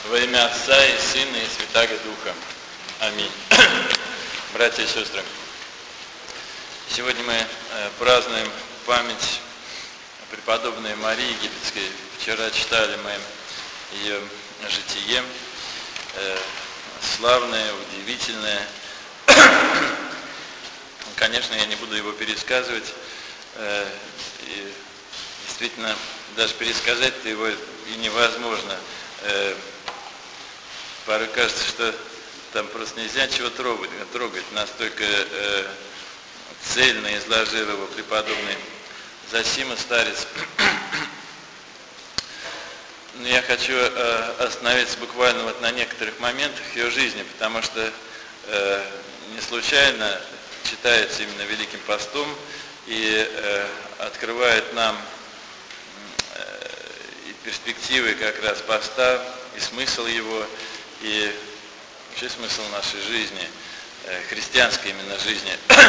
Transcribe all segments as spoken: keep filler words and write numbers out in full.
Во имя Отца и Сына и Святаго Духа. Аминь. Братья и сестры, сегодня мы празднуем память преподобной Марии Египетской. Вчера читали мы ее житие, славное, удивительное. Конечно, я не буду его пересказывать. И действительно, даже пересказать-то его и невозможно. Порой кажется, что там просто нельзя чего трогать, трогать. Настолько э, цельно изложил его преподобный Зосима старец. Но я хочу э, остановиться буквально вот на некоторых моментах ее жизни, потому что э, не случайно читается именно Великим постом и э, открывает нам э, и перспективы как раз поста, и смысл его, и вообще смысл нашей жизни, христианской именно жизни,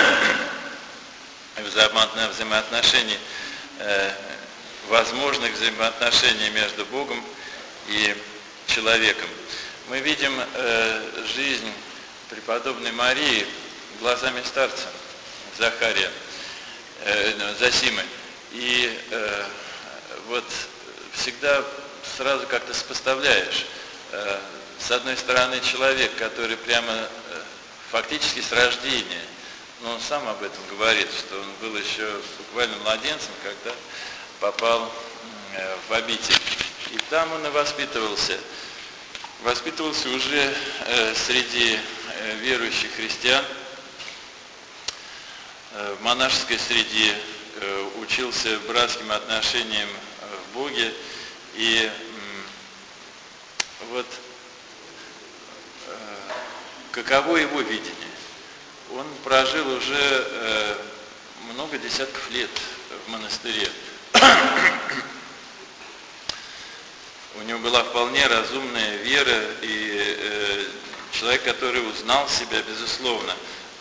взаимоотношений, возможных взаимоотношений между Богом и человеком. Мы видим жизнь преподобной Марии глазами старца Захария, Зосимы. И вот всегда сразу как-то сопоставляешь. С одной стороны, человек, который прямо фактически с рождения, но он сам об этом говорит, что он был еще буквально младенцем, когда попал в обитель. И там он и воспитывался. Воспитывался уже среди верующих христиан, в монашеской среде, учился братским отношениям в Боге. И вот каково его видение? Он прожил уже э, много десятков лет в монастыре. У него была вполне разумная вера, и э, человек, который узнал себя, безусловно.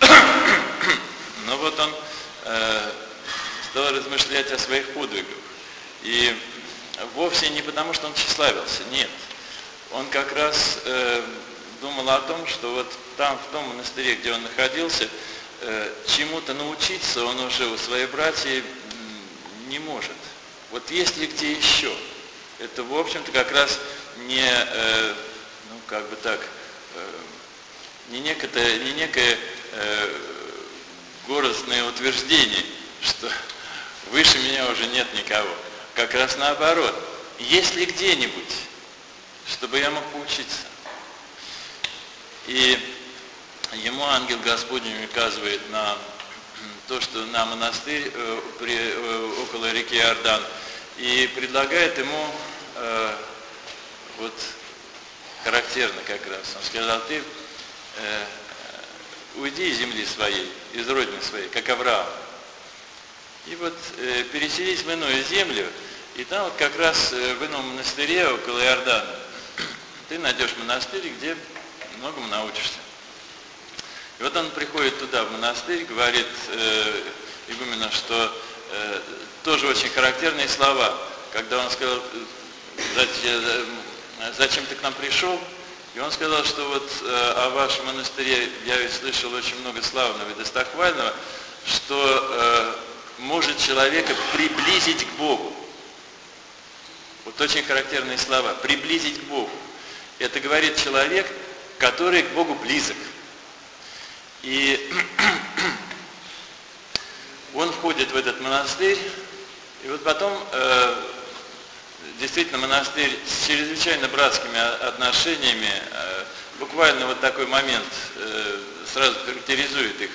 Но вот он э, стал размышлять о своих подвигах. И вовсе не потому, что он тщеславился, нет. Он как раз э, думал о том, что вот там, в том монастыре, где он находился, э, чему-то научиться он уже у своих братьев не может. Вот есть ли где еще? Это, в общем-то, как раз не, э, ну, как бы так, э, не некое, не некое э, горестное утверждение, что выше меня уже нет никого. Как раз наоборот. Есть ли где-нибудь, чтобы я мог поучиться? И ему ангел Господень указывает на то, что на монастырь э, при, э, около реки Иордан, и предлагает ему э, вот характерно как раз. Он сказал: ты э, уйди из земли своей, из родины своей, как Авраам, и вот э, переселись в иную землю, и там вот как раз э, в ином монастыре около Иордана ты найдешь монастырь, где многому научишься. И вот он приходит туда, в монастырь, говорит э, игумену, что э, тоже очень характерные слова, когда он сказал: зачем, зачем ты к нам пришел? И он сказал, что вот э, о вашем монастыре я ведь слышал очень много славного и достохвального, что э, может человека приблизить к Богу. Вот очень характерные слова. Приблизить к Богу. Это говорит человек, который к Богу близок. И он входит в этот монастырь, и вот потом э, действительно монастырь с чрезвычайно братскими отношениями, э, буквально вот такой момент э, сразу характеризует их.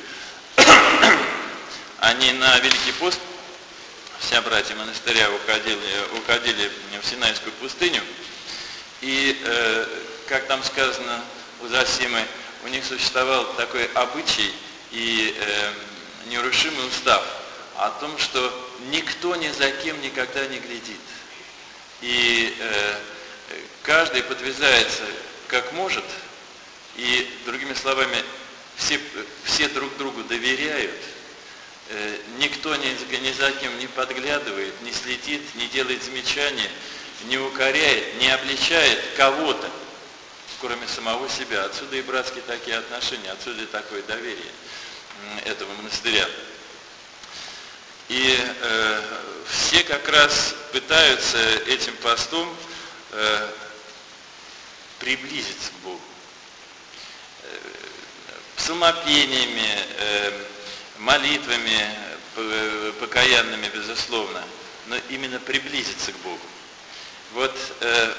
Они на Великий пост, вся братья монастыря уходили, уходили в Синайскую пустыню, и, э, как там сказано у Зосимы, у них существовал такой обычай и э, нерушимый устав о том, что никто ни за кем никогда не глядит. И э, каждый подвязается как может, и, другими словами, все, все друг другу доверяют, э, никто ни, ни за кем не подглядывает, не следит, не делает замечаний, не укоряет, не обличает кого-то. кроме самого себя. Отсюда и братские такие отношения, отсюда и такое доверие этого монастыря. И э, все как раз пытаются этим постом э, приблизиться к Богу. Э, псалмопениями, э, молитвами э, покаянными, безусловно, но именно приблизиться к Богу. Вот э,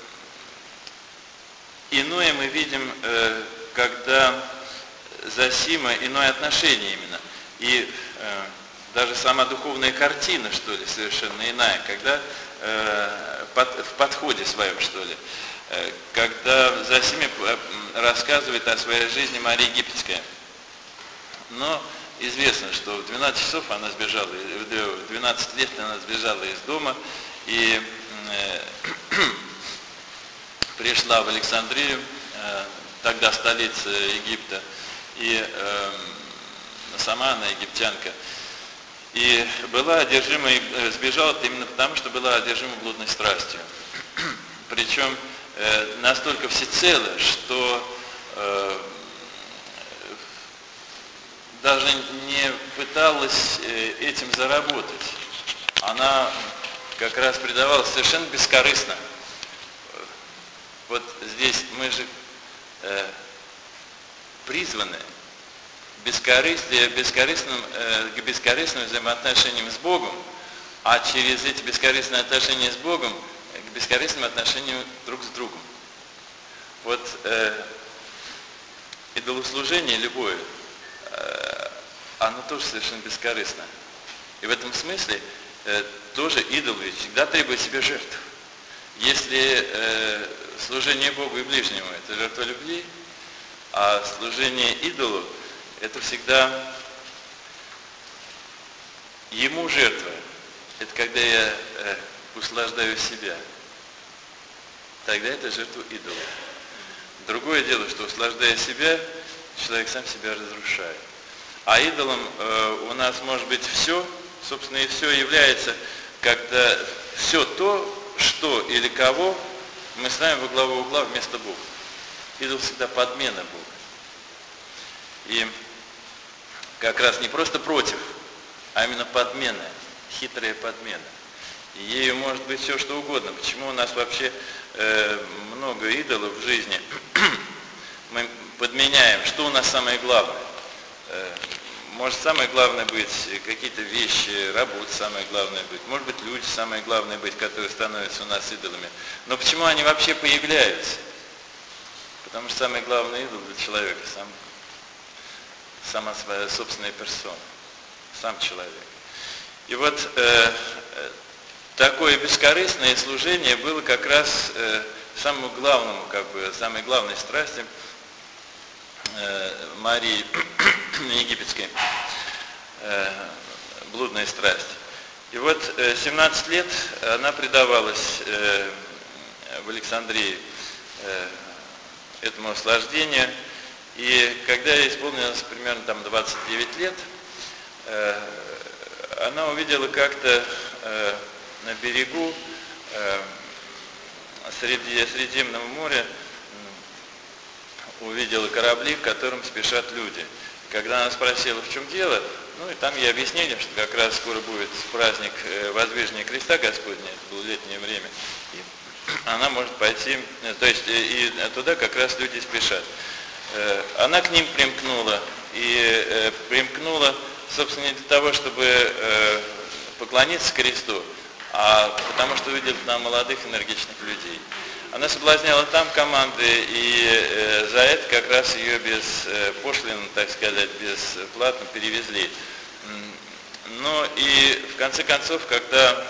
иное мы видим, э, когда Зосима иное отношение именно. И э, даже сама духовная картина, что ли, совершенно иная, когда э, под, в подходе своем, что ли, э, когда Зосима рассказывает о своей жизни Мария Египетская. Но известно, что в двенадцать часов она сбежала, в двенадцать лет она сбежала из дома и э, пришла в Александрию, э, тогда столица Египта, и э, сама она египтянка. И была одержима, сбежала именно потому, что была одержима блудной страстью. Причем э, настолько всецело, что э, даже не пыталась э, этим заработать. Она как раз предавалась совершенно бескорыстно. Вот здесь мы же э, призваны бескорыстие, бескорыстным, э, к бескорыстным взаимоотношениям с Богом, а через эти бескорыстные отношения с Богом к бескорыстным отношениям друг с другом. Вот э, идолослужение любое, э, оно тоже совершенно бескорыстно. И в этом смысле э, тоже идол ведь всегда требует себе жертв. Если э, служение Богу и ближнему – это жертва любви, а служение идолу – это всегда ему жертва. Это когда я э, услаждаю себя. Тогда это жертва идола. Другое дело, что услаждая себя, человек сам себя разрушает. А идолом э, у нас может быть все, собственно, и все является, когда все то, что или кого мы ставим во главу угла вместо Бога. Идол всегда подмена Бога. И как раз не просто против, а именно подмена, хитрая подмена. И ею может быть все, что угодно. Почему у нас вообще э, много идолов в жизни? Мы подменяем, что у нас самое главное. Э, может самое главное быть какие-то вещи, работа самое главное быть. Может быть люди самое главное быть, которые становятся у нас идолами. Но почему они вообще появляются? Потому что самый главный идол для человека сам сама своя собственная персона, сам человек. И вот э, такое бескорыстное служение было как раз э, самому главному, как бы, самой главной страстью э, Марии Египетской, э, блудная страсть. И вот э, семнадцать лет она предавалась э, в Александрии э, этому наслаждению. И когда ей исполнилось примерно там двадцать девять лет, э, она увидела как-то э, на берегу э, среди Средиземного моря, увидела корабли, к которым спешат люди. Когда она спросила, в чем дело, ну и там ей объяснили, что как раз скоро будет праздник Воздвижения Креста Господня, это было летнее время, и она может пойти, то есть и туда как раз люди спешат. Она к ним примкнула, и примкнула, собственно, не для того, чтобы поклониться кресту, а потому что увидела там молодых энергичных людей. Она соблазняла там команды, и за это как раз ее без пошлин, так сказать, бесплатно перевезли. Ну и в конце концов, когда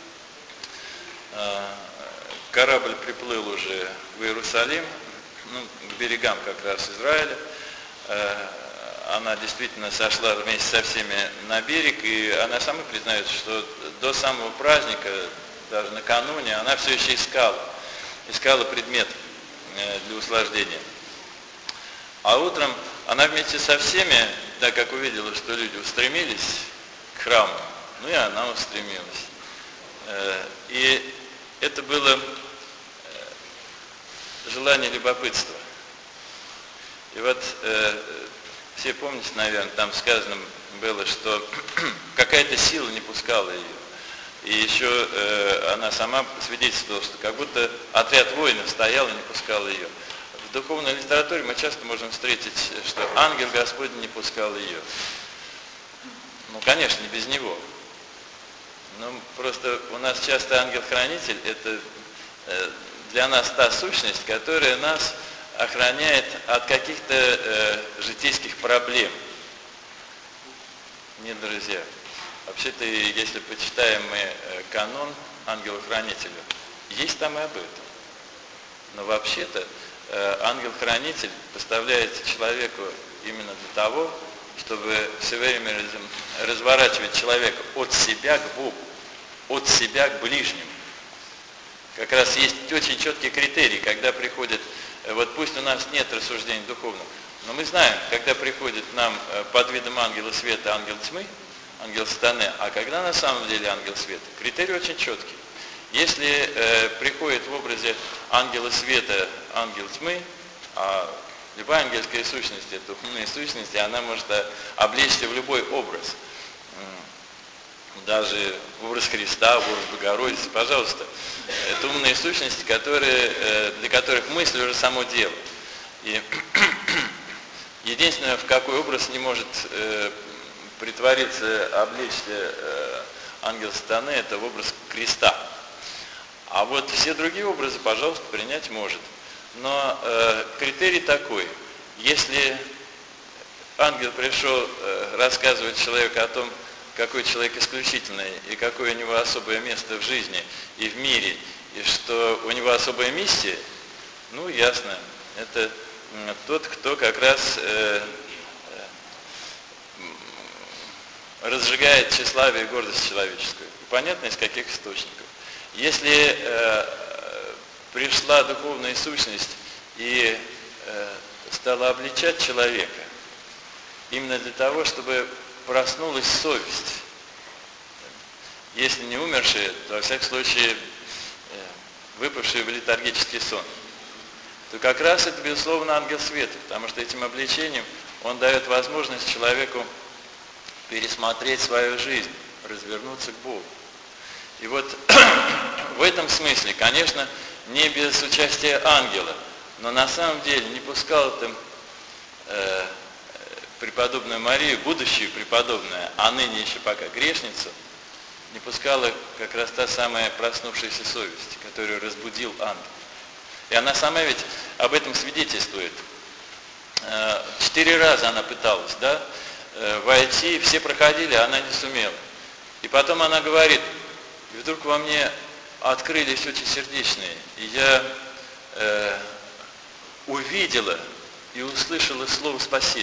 корабль приплыл уже в Иерусалим, ну, к берегам как раз Израиля, она действительно сошла вместе со всеми на берег, и она сама признается, что до самого праздника, даже накануне, она все еще искала, искала предмет для услаждения. А утром она вместе со всеми, так как увидела, что люди устремились к храму, ну и она устремилась. И это было желание любопытства. И вот э, все помните, наверное, там сказано было, что какая-то сила не пускала ее. И еще э, она сама свидетельствовала, что как будто отряд воинов стоял и не пускал ее. В духовной литературе мы часто можем встретить, что ангел Господень не пускал ее. Ну, конечно, не без него. Но просто у нас часто ангел-хранитель – это э, для нас та сущность, которая нас охраняет от каких-то э, житейских проблем. Нет, друзья. Вообще-то, если почитаем мы э, канон ангела-хранителя, есть там и об этом. Но вообще-то э, ангел-хранитель поставляется человеку именно для того, чтобы все время раз, разворачивать человека от себя к Богу, от себя к ближнему. Как раз есть очень четкий критерий, когда приходит, вот пусть у нас нет рассуждений духовных, но мы знаем, когда приходит нам под видом ангела света ангел тьмы, ангел сатаны, а когда на самом деле ангел света, критерий очень четкий. Если э, приходит в образе ангела света ангел тьмы, а любая ангельская сущность, это умная сущность, и она может облечься в любой образ. Даже в образ Христа, в образ Богородицы, пожалуйста. Это умные сущности, которые, для которых мысль уже само дело. И единственное, в какой образ не может э, притвориться, облечься э, ангел сатаны, это в образ креста. А вот все другие образы, пожалуйста, принять может. Но э, критерий такой: если ангел пришел э, рассказывать человеку о том, какой человек исключительный и какое у него особое место в жизни и в мире, и что у него особая миссия, ну, ясно, это э, тот, кто как раз э, э, разжигает тщеславие и гордость человеческую. И понятно, из каких источников. Если э, пришла духовная сущность и э, стала обличать человека именно для того, чтобы проснулась совесть. Если не умершие, то во всяком случае э, выпавшие в летаргический сон. То как раз это, безусловно, ангел света, потому что этим обличением он дает возможность человеку пересмотреть свою жизнь, развернуться к Богу. И вот в этом смысле, конечно, не без участия ангела, но на самом деле не пускал там э, преподобную Марию, будущую преподобную, а ныне еще пока грешницу, не пускала как раз та самая проснувшаяся совесть, которую разбудил ангел. И она сама ведь об этом свидетельствует. Э, четыре раза она пыталась, да, э, войти, все проходили, а она не сумела. И потом она говорит, и вдруг во мне открылись очень сердечные, и я э, увидела и услышала слово спасения.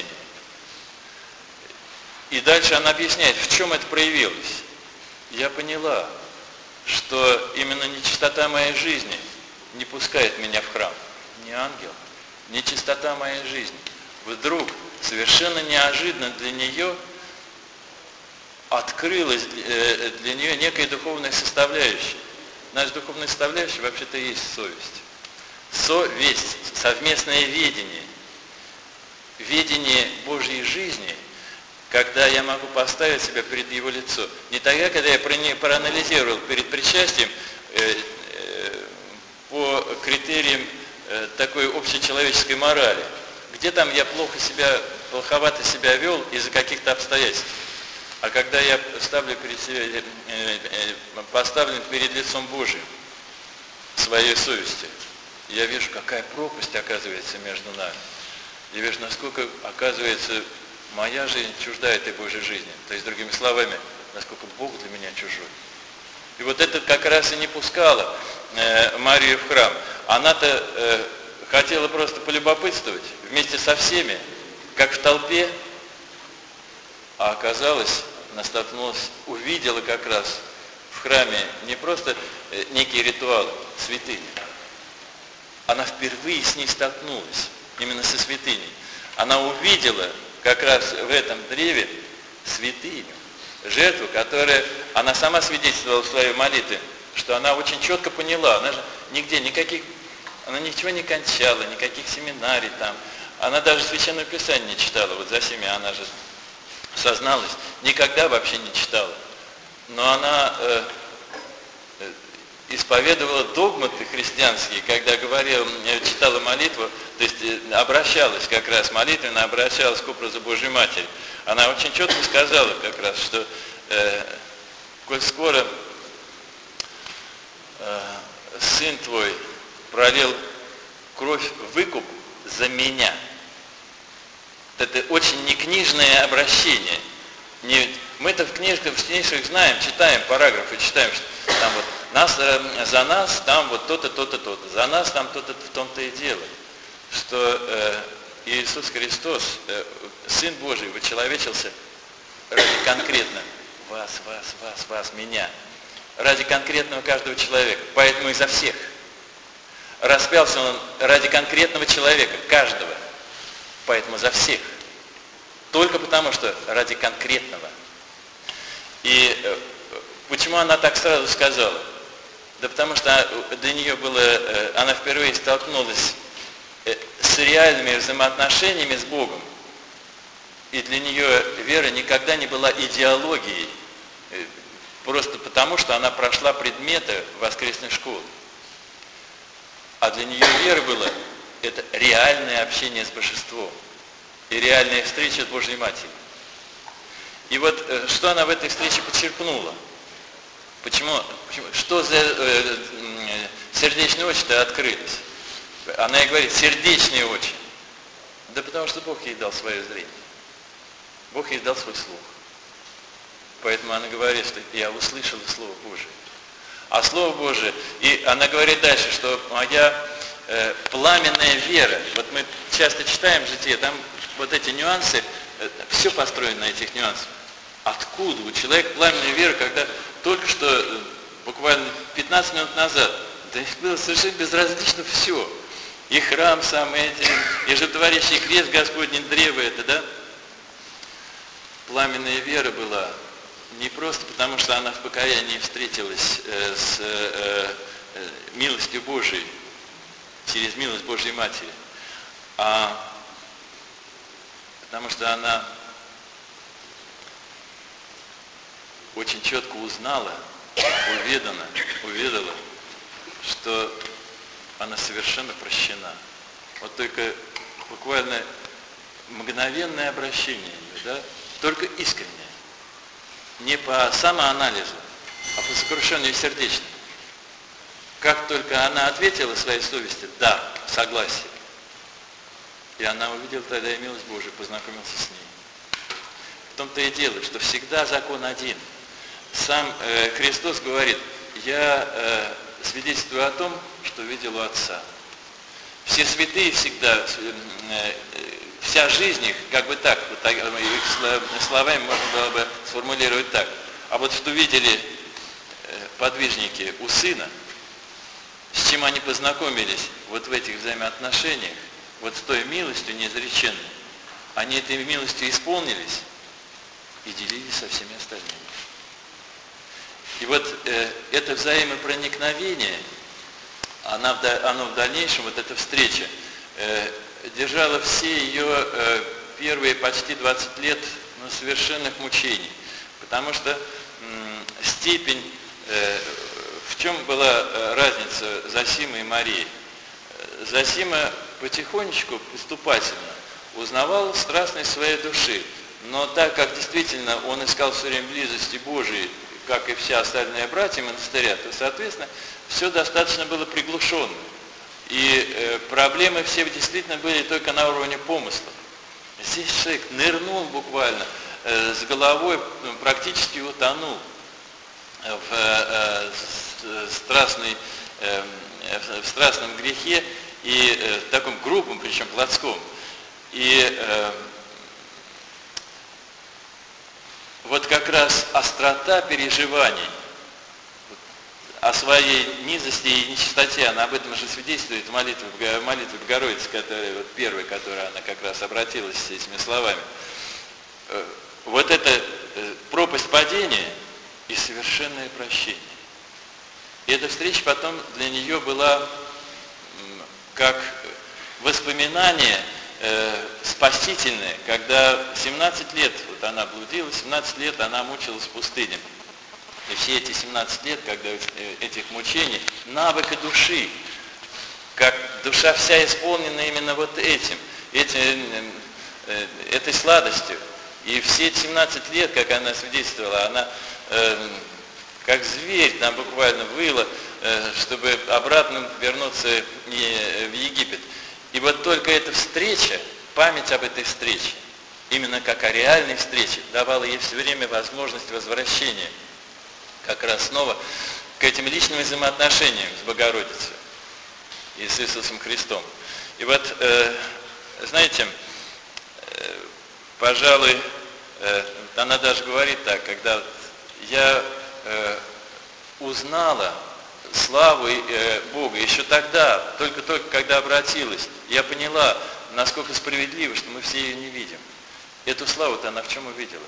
И дальше она объясняет, в чем это проявилось. Я поняла, что именно нечистота моей жизни не пускает меня в храм. Не ангел, нечистота моей жизни. Вдруг, совершенно неожиданно для нее, открылась э, для нее некая духовная составляющая. Наша духовная составляющая вообще-то есть совесть. Совесть, совместное видение. Видение Божьей жизни, когда я могу поставить себя перед Его лицо. Не тогда, когда я проанализировал перед причастием э, э, по критериям э, такой общечеловеческой морали. Где там я плохо себя, плоховато себя вел из-за каких-то обстоятельств. А когда я ставлю перед себя, э, э, поставлен перед лицом Божиим своей совести, я вижу, какая пропасть оказывается между нами. Я вижу, насколько, оказывается, моя жизнь чужда этой Божьей жизни. То есть, другими словами, насколько Бог для меня чужой. И вот это как раз и не пускало э, Марию в храм. Она-то э, хотела просто полюбопытствовать вместе со всеми, как в толпе, а оказалось, она столкнулась, увидела как раз в храме не просто э, некие ритуалы, святыни. Она впервые с ней столкнулась, именно со святыней. Она увидела как раз в этом древе святыню, жертву, которая, она сама свидетельствовала в своей молитве, что она очень четко поняла, она же нигде, никаких Она ничего не кончала, никаких семинарий там. Она даже Священное Писание не читала. Вот за всеми она же созналась. Никогда вообще не читала. Но она э, э, исповедовала догматы христианские, когда говорила, читала молитву, то есть э, обращалась как раз молитвенно, обращалась к образу Божьей Матери. Она очень четко сказала как раз, что э, коль скоро э, сын твой пролил кровь выкуп за меня. Это очень некнижное обращение. Не, мы-то в книжках, в книжках знаем, читаем параграфы, читаем, что там вот нас, за нас там вот то-то, то-то, то-то, за нас там то-то, в том-то и дело, что э, Иисус Христос, э, Сын Божий, вычеловечился ради конкретно вас, вас, вас, вас, меня, ради конкретного каждого человека, поэтому и за всех. Распялся он ради конкретного человека, каждого, поэтому за всех. Только потому, что ради конкретного. И э, почему она так сразу сказала? Да потому что для нее было, э, она впервые столкнулась э, с реальными взаимоотношениями с Богом. И для нее вера никогда не была идеологией, э, просто потому, что она прошла предметы воскресной школы. А для нее вера была это реальное общение с Божеством и реальная встреча с Божьей Матерью. И вот что она в этой встрече подчеркнула? Почему? Почему? Что за э, сердечные очи-то открылись? Она ей говорит, сердечные очи. Да потому что Бог ей дал свое зрение. Бог ей дал свой слух. Поэтому она говорит, что я услышала Слово Божие. А Слово Божие, и она говорит дальше, что моя э, пламенная вера, вот мы часто читаем в житии, там вот эти нюансы, э, все построено на этих нюансах. Откуда у человека пламенная вера, когда только что, э, буквально пятнадцать минут назад, да их было совершенно безразлично все. И храм сам эти, и животворящий крест Господний, древо это, да? Пламенная вера была не просто потому, что она в покаянии встретилась э, с э, э, милостью Божией, через милость Божьей Матери, а потому что она очень четко узнала, уведана, уведала, что она совершенно прощена. Вот только буквально мгновенное обращение ее, да, только искреннее. Не по самоанализу, а по сокрушению сердечному. Как только она ответила своей совести, да, согласие, и она увидела тогда и милость Божию, познакомился с ней. В том-то и дело, что всегда закон один. Сам э, Христос говорит, я э, свидетельствую о том, что видел у Отца. Все святые всегда, э, э, вся жизнь их, как бы так, вот так, их словами можно было бы сформулировать так. А вот что видели подвижники у Сына, с чем они познакомились вот в этих взаимоотношениях, вот с той милостью неизреченной, они этой милостью исполнились и делились со всеми остальными. И вот э, это взаимопроникновение, она, оно в дальнейшем, вот эта встреча, э, держала все ее э, первые почти двадцать лет ну, совершенных мучений. Потому что м, степень, э, в чем была э, разница Зосимы и Марии? Зосима потихонечку, поступательно узнавал страстность своей души. Но так как действительно он искал все время близости Божией, как и все остальные братья монастыря, то, соответственно, все достаточно было приглушенно. И э, проблемы все действительно были только на уровне помыслов. Здесь человек нырнул буквально, э, с головой практически утонул в, э, э, страстной, э, в страстном грехе и э, в таком грубом, причем плотском. И э, вот как раз острота переживаний о своей низости и нечистоте, она об этом же свидетельствует в молитве, в молитве Богородицы, которая, вот первая, которая она как раз обратилась с этими словами. Вот эта пропасть падения и совершенное прощение. И эта встреча потом для нее была как воспоминание э, спасительное, когда семнадцать лет, вот она блудила, семнадцать лет она мучилась в пустыне. И все эти семнадцать лет, когда этих мучений, навыка души, как душа вся исполнена именно вот этим, этим э, этой сладостью. И все эти семнадцать лет, как она свидетельствовала, она э, как зверь там буквально выла, э, чтобы обратно вернуться в Египет. И вот только эта встреча, память об этой встрече, именно как о реальной встрече, давала ей все время возможность возвращения как раз снова к этим личным взаимоотношениям с Богородицей и с Иисусом Христом. И вот, э, знаете, э, пожалуй, э, она даже говорит так, когда я э, узнала славу э, Бога еще тогда, только-только когда обратилась, я поняла, насколько справедливо, что мы все ее не видим. Эту славу-то она в чем увидела?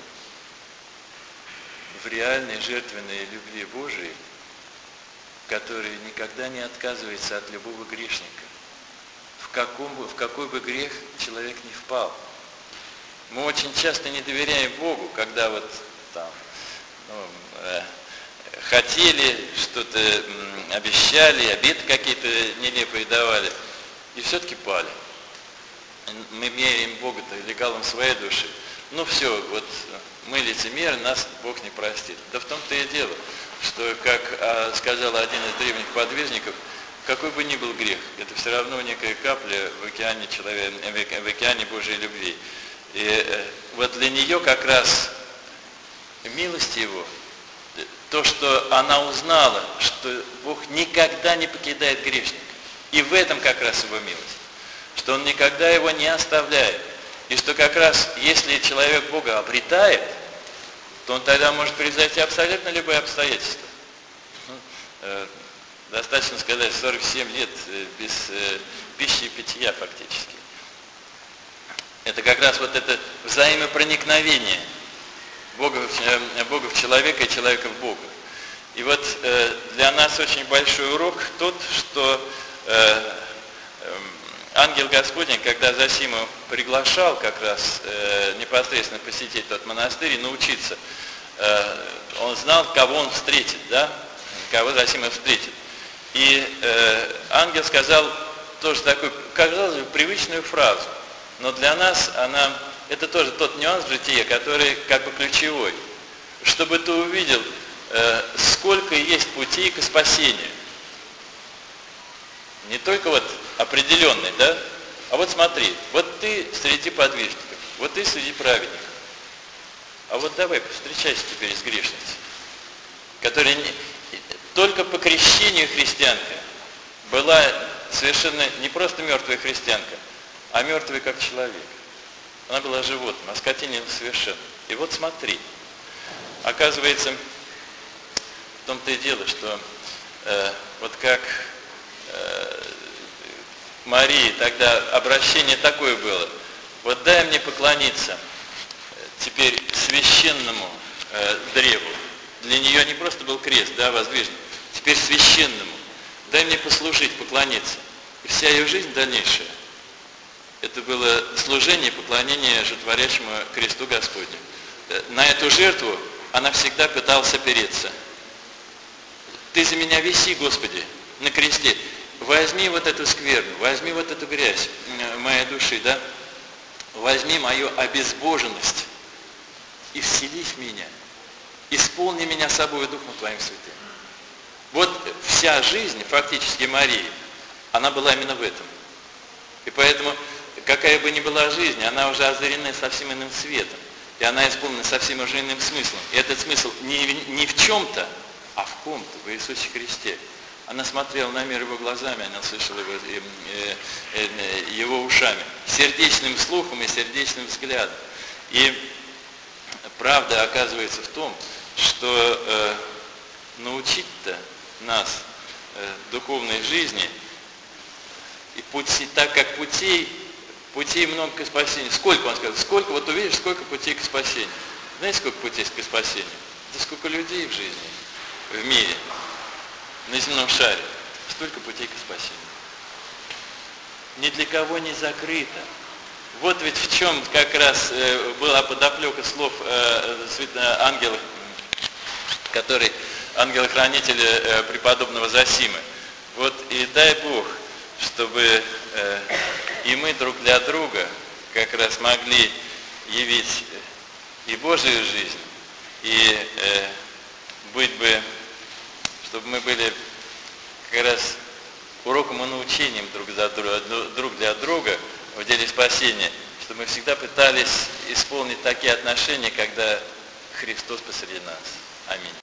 В реальной жертвенной любви Божией, которая никогда не отказывается от любого грешника. В, каком бы, в какой бы грех человек не впал. Мы очень часто не доверяем Богу, когда вот там ну, э, хотели, что-то э, обещали, обеты какие-то нелепые давали, и все-таки пали. Мы меряем Бога-то лекалом своей души. Ну все, вот мы лицемеры, нас Бог не простит. Да в том-то и дело, что, как а, сказал один из древних подвижников, какой бы ни был грех, это все равно некая капля в океане, человека, в океане Божьей любви. И э, вот для нее как раз милость Его, то, что она узнала, что Бог никогда не покидает грешника. И в этом как раз Его милость, что Он никогда его не оставляет. И что как раз, если человек Бога обретает, то он тогда может превзойти абсолютно любые обстоятельства. Достаточно сказать сорок семь лет без пищи и питья фактически. Это как раз вот это взаимопроникновение Бога в, Бога в человека и человека в Бога. И вот для нас очень большой урок тот, что ангел Господень, когда Зосиму приглашал как раз э, непосредственно посетить тот монастырь и научиться, э, он знал, кого он встретит, да, кого Зосима встретит. И э, ангел сказал тоже такую, казалось бы, привычную фразу, но для нас она, это тоже тот нюанс жития, который как бы ключевой, чтобы ты увидел, э, сколько есть путей к спасению. Не только вот определенный, да? А вот смотри, вот ты среди подвижников, вот ты среди праведников. А вот давай встречайся теперь с грешницей, которая не, только по крещению христианка была совершенно не просто мертвая христианка, а мертвая как человек. Она была животным, а скотиной совершенно. И вот смотри, оказывается, в том-то и дело, что э, вот как Марии тогда обращение такое было: вот дай мне поклониться теперь священному э, древу. Для нее не просто был крест, да, воздвижен, теперь священному. Дай мне послужить, поклониться. И вся ее жизнь дальнейшая, это было служение, поклонение животворящему кресту Господню. На эту жертву она всегда пыталась опереться. Ты за меня виси, Господи, на кресте. Возьми вот эту скверну, возьми вот эту грязь моей души, да? Возьми мою обезбоженность и вселись в меня. Исполни меня собой Духом Твоим Святым. Вот вся жизнь фактически Марии, она была именно в этом. И поэтому, какая бы ни была жизнь, она уже озарена совсем иным светом. И она исполнена совсем уже иным смыслом. И этот смысл не, не в чем-то, а в ком-то, в Иисусе Христе. Она смотрела на мир его глазами, она слышала его, э, э, э, его ушами, сердечным слухом и сердечным взглядом. И правда оказывается в том, что э, научить-то нас э, духовной жизни, и пути, так как путей, путей много к спасению. Сколько, он сказал, сколько, вот увидишь, сколько путей к спасению. Знаете, сколько путей к спасению? Да сколько людей в жизни, в мире. На земном шаре столько путей к спасению. ни для кого не закрыто. Вот ведь в чем как раз была подоплека слов ангела, который, ангела-хранителя преподобного Зосимы. Вот и дай Бог, чтобы и мы друг для друга как раз могли явить и Божию жизнь, и быть бы, чтобы мы были как раз уроком и научением друг, за друга, друг для друга в деле спасения, чтобы мы всегда пытались исполнить такие отношения, когда Христос посреди нас. Аминь.